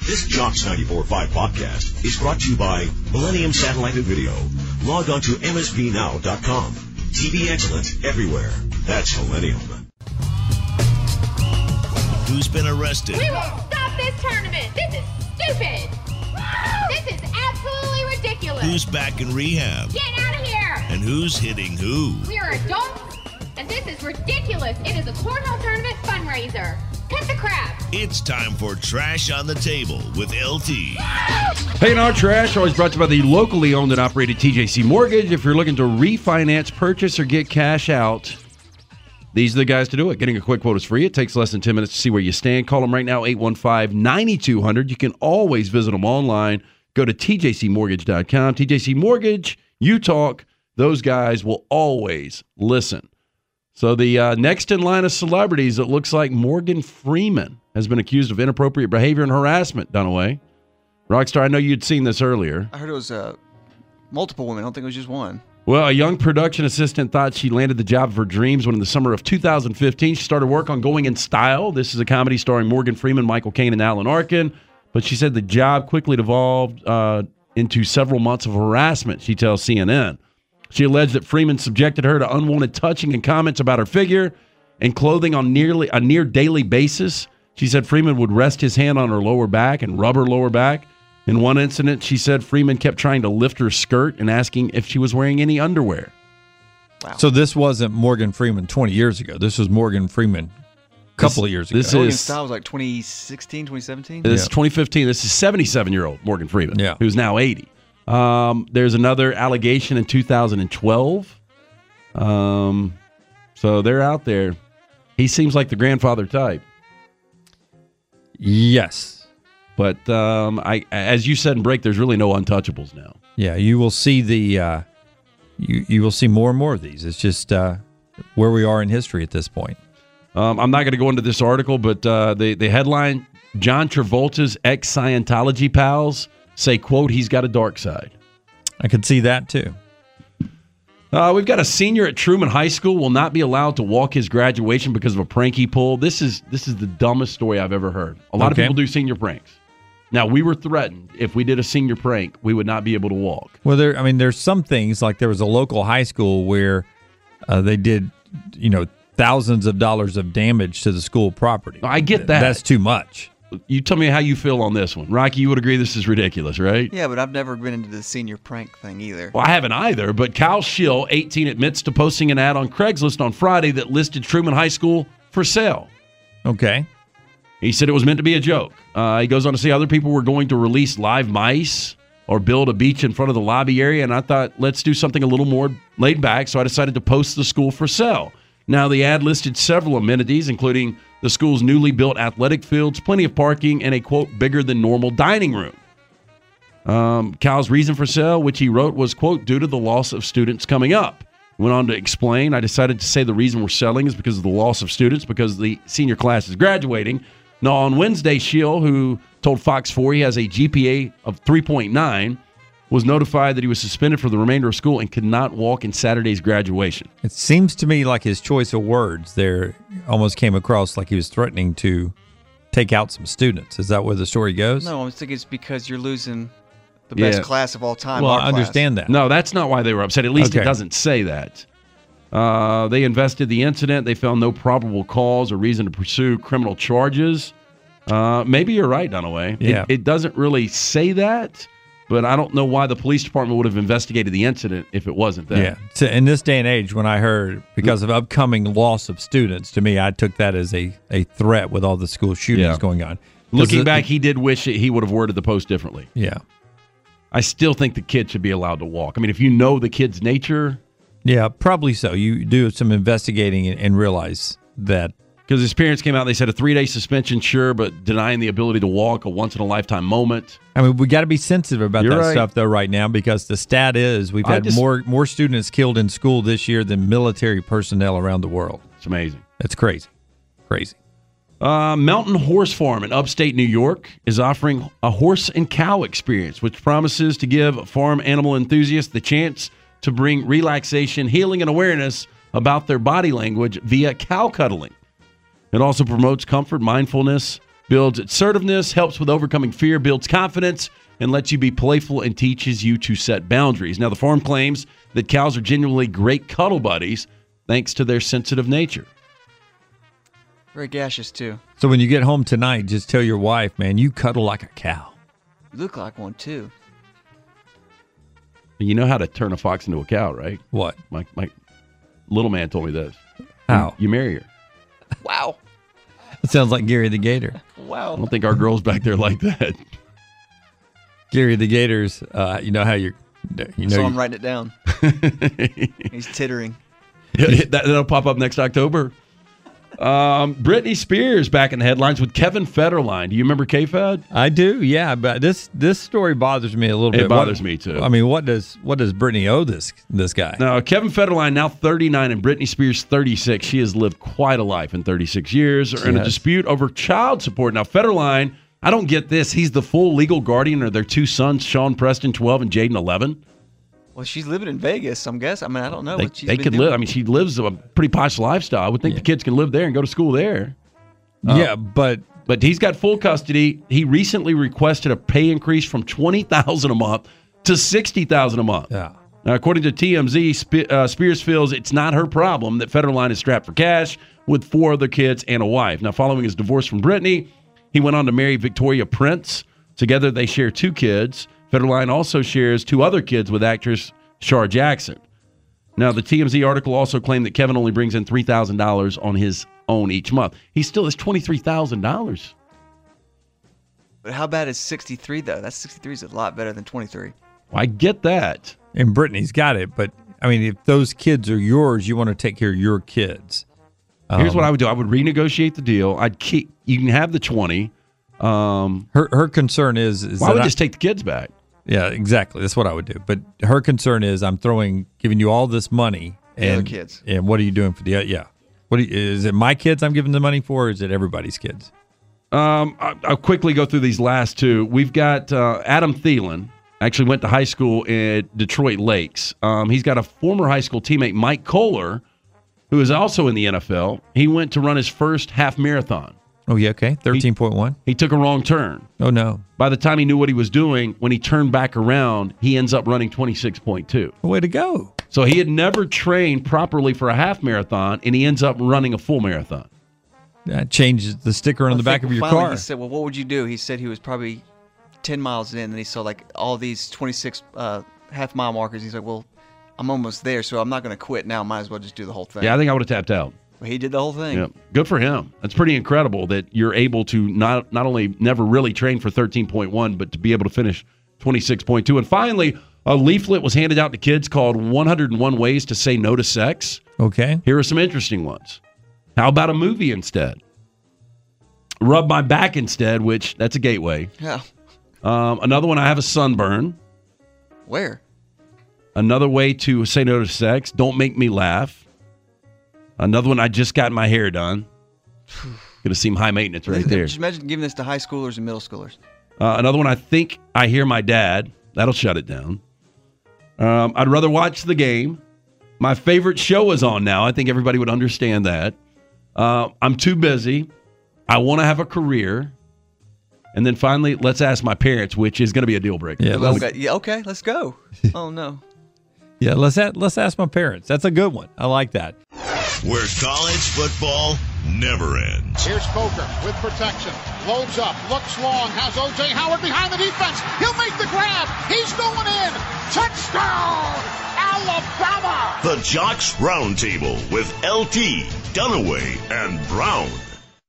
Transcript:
This Jocks 94.5 podcast is brought to you by Millennium Satellite and Video. Log on to msvnow.com. TV excellence everywhere. That's Millennium. Who's been arrested? We won't stop this tournament. This is stupid. This is absolutely ridiculous. Who's back in rehab? Get out of here. And who's hitting who? We are adults, and this is ridiculous. It is a cornhole tournament fundraiser. Cut the crap. It's time for Trash on the Table with LT. Hey, our trash always brought to you by the locally owned and operated TJC Mortgage. If you're looking to refinance, purchase, or get cash out, these are the guys to do it. Getting a quick quote is free. It takes less than 10 minutes to see where you stand. Call them right now, 815-9200. You can always visit them online. Go to tjcmortgage.com. TJC Mortgage, you talk. Those guys will always listen. So the next in line of celebrities, it looks like Morgan Freeman has been accused of inappropriate behavior and harassment. Dunaway. Rockstar, I know you'd seen this earlier. I heard it was multiple women. I don't think it was just one. Well, a young production assistant thought she landed the job of her dreams when in the summer of 2015, she started work on Going in Style. This is a comedy starring Morgan Freeman, Michael Caine, and Alan Arkin. But she said the job quickly devolved into several months of harassment, she tells CNN. She alleged that Freeman subjected her to unwanted touching and comments about her figure and clothing on nearly a near daily basis. She said Freeman would rest his hand on her lower back and rub her lower back. In one incident, she said Freeman kept trying to lift her skirt and asking if she was wearing any underwear. Wow. So this wasn't Morgan Freeman 20 years ago. This was Morgan Freeman a couple of years ago. Going in Style was like 2016, 2017? This is 2015. This is 77-year-old Morgan Freeman, who's now 80. There's another allegation in 2012. So they're out there. He seems like the grandfather type. Yes. But as you said in break, there's really no untouchables now. Yeah, you will see the you will see more and more of these. It's just where we are in history at this point. I'm not going to go into this article, but the headline, John Travolta's ex-Scientology pals say, quote, he's got a dark side. I could see that, too. We've got a senior at Truman High School will not be allowed to walk his graduation because of a prank he pulled. This is the dumbest story I've ever heard. A lot of people do senior pranks. Now, we were threatened if we did a senior prank, we would not be able to walk. Well, there's some things, like there was a local high school where they did, thousands of dollars of damage to the school property. I get that. That's too much. You tell me how you feel on this one. Rocky, you would agree this is ridiculous, right? Yeah, but I've never been into the senior prank thing either. Well, I haven't either, but Kyle Schill, 18, admits to posting an ad on Craigslist on Friday that listed Truman High School for sale. Okay. He said it was meant to be a joke. He goes on to say other people were going to release live mice or build a beach in front of the lobby area, and I thought, let's do something a little more laid back, so I decided to post the school for sale. Now, the ad listed several amenities, including the school's newly built athletic fields, plenty of parking, and a, quote, bigger than normal dining room. Kyle's reason for sale, which he wrote, was, quote, due to the loss of students coming up. He went on to explain, I decided to say the reason we're selling is because of the loss of students, because the senior class is graduating. Now, on Wednesday, Schill, who told Fox 4 he has a GPA of 3.9, was notified that he was suspended for the remainder of school and could not walk in Saturday's graduation. It seems to me like his choice of words there almost came across like he was threatening to take out some students. Is that where the story goes? No, I think it's because you're losing the best class of all time. Well, I understand that. No, that's not why they were upset. At least it doesn't say that. They investigated the incident. They found no probable cause or reason to pursue criminal charges. Maybe you're right, Dunaway. Yeah. It doesn't really say that, but I don't know why the police department would have investigated the incident if it wasn't that. Yeah. So in this day and age, when I heard because of upcoming loss of students, to me, I took that as a threat with all the school shootings going on. Looking back, he did wish he would have worded the post differently. Yeah. I still think the kid should be allowed to walk. I mean, if you know the kid's nature. Yeah, probably so. You do some investigating and realize that. Because his parents came out, they said a 3-day suspension, sure, but denying the ability to walk, a once-in-a-lifetime moment. I mean, we got to be sensitive about stuff, though, right now, because the stat is we've had more students killed in school this year than military personnel around the world. It's amazing. It's crazy. Crazy. Mountain Horse Farm in upstate New York is offering a horse and cow experience, which promises to give farm animal enthusiasts the chance to bring relaxation, healing, and awareness about their body language via cow cuddling. It also promotes comfort, mindfulness, builds assertiveness, helps with overcoming fear, builds confidence, and lets you be playful and teaches you to set boundaries. Now, the farm claims that cows are genuinely great cuddle buddies thanks to their sensitive nature. Very gaseous, too. So when you get home tonight, just tell your wife, man, you cuddle like a cow. You look like one, too. You know how to turn a fox into a cow, right? What? My little man told me this. How? You marry her. Wow. It sounds like Gary the Gator. Wow. I don't think our girl's back there like that. Gary the Gator's, you know how you're... So I'm writing it down. He's tittering. That'll pop up next October. Britney Spears back in the headlines with Kevin Federline. Do you remember K-Fed? I do, yeah. But this story bothers me a little bit. It bothers me too. I mean, what does Britney owe this guy? Now, Kevin Federline, now 39, and Britney Spears 36. She has lived quite a life in 36 years. Are in a dispute over child support. Now, Federline, I don't get this. He's the full legal guardian of their two sons, Sean Preston, 12, and Jaden, 11. Well, she's living in Vegas, I guess. I mean, I don't know what she's They been could doing. live. I mean, she lives a pretty posh lifestyle. I would think the kids can live there and go to school there. Yeah, but he's got full custody. He recently requested a pay increase from $20,000 a month to $60,000 a month. Yeah. Now, according to TMZ, Spears feels it's not her problem that Federline is strapped for cash with 4 other kids and a wife. Now, following his divorce from Britney, he went on to marry Victoria Prince. Together, they share 2 kids. Federline also shares 2 other kids with actress Shar Jackson. Now, the TMZ article also claimed that Kevin only brings in $3,000 on his own each month. He still has $23,000. But how bad is 63, though? That 63 is a lot better than 23. Well, I get that. And Britney's got it. But, I mean, if those kids are yours, you want to take care of your kids. Here's what I would do. I would renegotiate the deal. I'd keep. You can have the 20. Her concern is I would just take the kids back. Yeah, exactly. That's what I would do. But her concern is giving you all this money. The other kids. And what are you doing for is it my kids I'm giving the money for, or is it everybody's kids? I'll quickly go through these last 2. We've got Adam Thielen. Actually went to high school at Detroit Lakes. He's got a former high school teammate, Mike Kohler, who is also in the NFL. He went to run his first half marathon. Oh, yeah, okay. 13.1. He took a wrong turn. Oh, no. By the time he knew what he was doing, when he turned back around, he ends up running 26.2. Way to go. So he had never trained properly for a half marathon, and he ends up running a full marathon. That changes the sticker on the back of your car. He said, well, what would you do? He said he was probably 10 miles in, and he saw like all these 26 half-mile markers. He's like, well, I'm almost there, so I'm not going to quit now. Might as well just do the whole thing. Yeah, I think I would have tapped out. He did the whole thing. Yeah, good for him. That's pretty incredible that you're able to not only never really train for 13.1, but to be able to finish 26.2. And finally, a leaflet was handed out to kids called 101 Ways to Say No to Sex. Okay. Here are some interesting ones. How about a movie instead? Rub my back instead, which that's a gateway. Yeah. Another one, I have a sunburn. Where? Another way to say no to sex, don't make me laugh. Another one, I just got my hair done. Going to seem high maintenance right there. Just imagine giving this to high schoolers and middle schoolers. Another one, I think I hear my dad. That'll shut it down. I'd rather watch the game. My favorite show is on now. I think everybody would understand that. I'm too busy. I want to have a career. And then finally, let's ask my parents, which is going to be a deal breaker. Yeah, okay, let's go. Oh, no. Yeah, let's ask my parents. That's a good one. I like that. Where college football never ends. Here's Coker with protection. Loads up, looks long, has O.J. Howard behind the defense. He'll make the grab. He's going in. Touchdown, Alabama. The Jocks Roundtable with LT, Dunaway, and Brown.